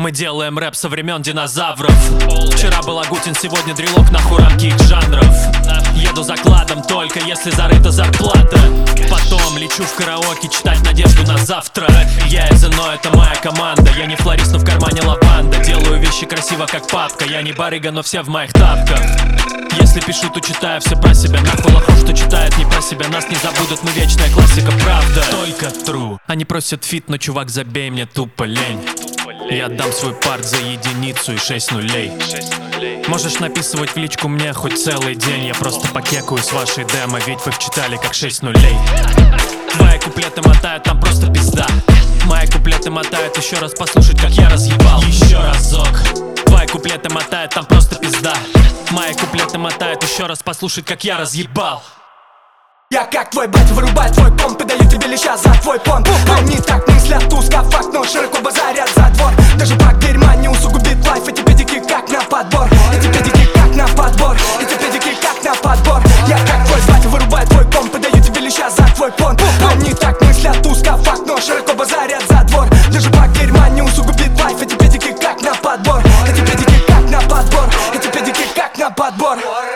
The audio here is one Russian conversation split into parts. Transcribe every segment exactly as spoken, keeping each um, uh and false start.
Мы делаем рэп со времен динозавров. Вчера был Агутин, сегодня дрелок, нахуй рамки их жанров. Еду закладом только если зарыта зарплата. Потом лечу в караоке читать надежду на завтра. Я из ИНО, это моя команда. Я не флорист, но в кармане лаванда. Делаю вещи красиво, как папка. Я не барыга, но все в моих тапках. Если пишу, то читаю все про себя. Нахуй лоху, что читает не про себя. Нас не забудут, мы вечная классика, правда. Только true. Они просят фит, но чувак, забей, мне тупо лень. Я отдам свой парт за единицу и шесть нулей. Можешь написывать в личку мне хоть целый день. Я просто покекаю с вашей демо, ведь вы вчитали как шесть нулей. Мои куплеты мотают, там просто пизда. Мои куплеты мотают, еще раз послушать, как я разъебал. Еще разок. Твои куплеты мотают, там просто пизда. Мои куплеты мотают, еще раз послушать, как я разъебал. Я как твой батя, вырубаю твой комп и даю тебе леща за твой понт. Они так мыслят узко, факт, но широко базарят за двор. Даже бак дерьма не усугубит лайф. Эти педики как на подбор. Эти педики как на подбор. Эти педики как на подбор. Я как твой батя, вырубаю твой комп и даю тебе леща за твой понт. Они так мыслят узко, факт, но широко базарят за двор. Даже бак дерьма не усугубит лайф. Эти педики как на подбор. Эти педики как на подбор. Эти педики как на подбор.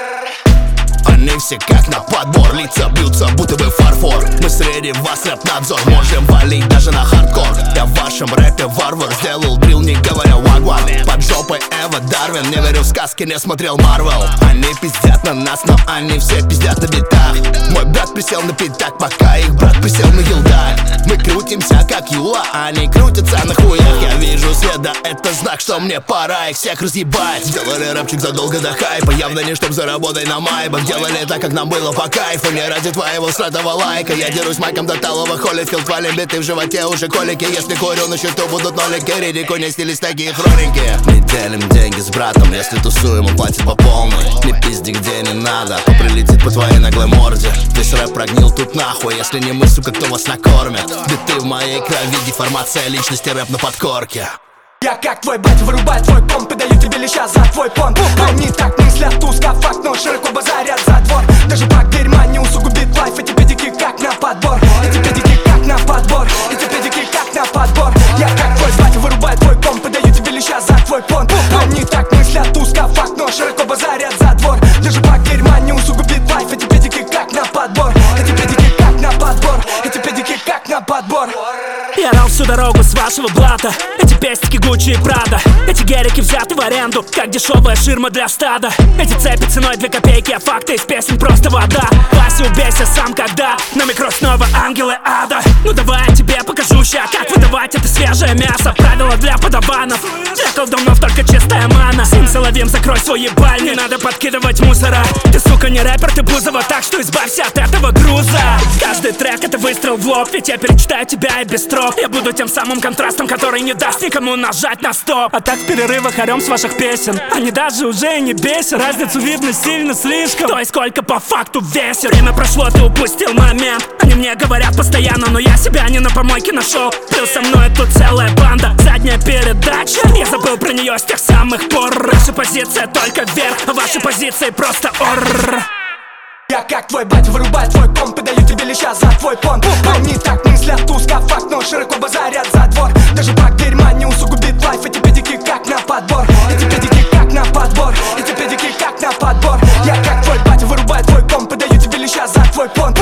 Они все как на подбор, лица бьются, будто бы фарфор. Мы среди вас рэп-надзор, можем валить даже на хардкор. Я в вашем рэпе варвар, сделал дрил, не говоря вагван. Под жопой Эва Дарвин, не верю в сказки, не смотрел Марвел. Они пиздят на нас, но они все пиздят на битах. Мой брат присел на пятак, пока их брат присел на елдак. Мы крутимся как Юла, они крутятся на хуях. Я вижу свет, да это знак, что мне пора их всех разъебать. Сделали рэпчик задолго до хайпа, явно не чтоб заработать на майбах. Делали так, как нам было по кайфу, не ради твоего сратого лайка. Я дерусь майком до талого, холит хилл, твалим биты в животе уже колики. Если курю на счету, будут нолики, риdiку не снились такие хроники. Мы делим деньги с братом, если тусуем, он платит по полной. Не пизди где не надо, то прилетит по твоей наглой морде. Весь рэп прогнил тут нахуй, если не мы, сука, кто вас накормит. Биты в моей крови, деформация личности, рэп на подкорке. Я как твой батя, вырубаю твой комп и даю тебе леща за твой понт. Они так мыслят узко, факт, но широко базарят за двор. Даже бак дерьма не усугубит лайф. Эти педики как на подбор. Эти педики как на подбор. Эти педики как на подбор. Я как твой батя, вырубаю твой комп и даю тебе леща за твой понт. Они так мыслят узко, факт, но широко базарят за двор. Даже бак дерьма не усугубит лайф. Эти педики как на подбор. Эти педики как на подбор. Эти педики как на подбор. Я орал всю дорогу с вашего блата. Эти пестики Гуччи и Прада. Эти гелики взяты в аренду, как дешевая ширма для стада. Эти цепи ценой две копейки, а факты из песен просто вода. Вася, убейся сам, когда на микро снова ангелы ада. Ну давай я тебе покажу ща, как выдавать это свежее мясо. Правила для подаванов, для колдунов только чистая мана. Сим Соловьем, закрой свой ебаль, не надо подкидывать мусора. Ты, сука, не рэпер, ты Бузова, так что избавься от этого груза. Каждый трек это выстрел в лоб, ведь я перечитаю тебя и без строк. Я буду тем самым контрастом, который не даст никому нажать на стоп. А так в перерывах орем с ваших песен. Они даже уже не бесят, разницу видно сильно слишком. Кто и сколько по факту весит. Время прошло, ты упустил момент. Они мне говорят постоянно, но я себя не на помойке нашел. Плюс со мной тут целая банда, задняя передача. Я забыл про нее с тех самых пор. Наша позиция только вверх, а ваши позиции просто орррр. Я как твой батя, вырубаю твой комп и даю тебе леща за твой понт. Они так мыслят узко, факт, но широко базарят за двор. Даже бак дерьма не усугубит лайф. Эти педики как на подбор. Эти педики как на подбор. Эти педики как на подбор. Я как твой батя, вырубаю твой комп и даю тебе леща за твой понт.